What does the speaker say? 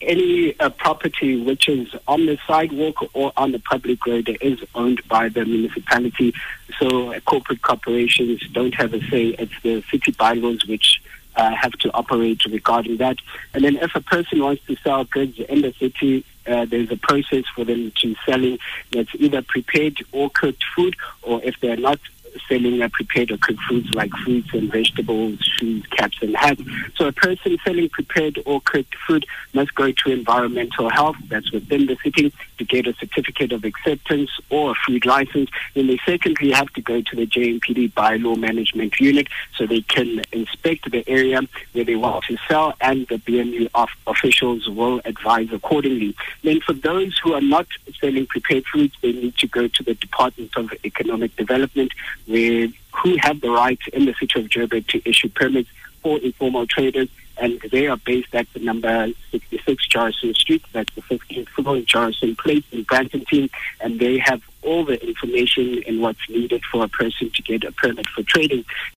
Any property which is on the sidewalk or on the public road is owned by the municipality. So corporate corporations don't have a say. It's the city bylaws which have to operate regarding that. And then if a person wants to sell goods in the city, there's a process for them to selling that's either prepared or cooked food, or if they're not selling prepared or cooked foods like fruits and vegetables, shoes, caps and hats. So a person selling prepared or cooked food must go to environmental health, that's within the city, to get a certificate of acceptance or a food license. Then they secondly have to go to the JMPD bylaw management unit so they can inspect the area where they want to sell, and the BMU officials will advise accordingly. Then for those who are not selling prepared foods, they need to go to the Department of Economic Development, who have the right in the city of Joburg to issue permits for informal traders, and they are based at the number 66 Jarrison Street, that's the 15th floor in Jarrison Place in Brampton, and they have all the information and what's needed for a person to get a permit for trading.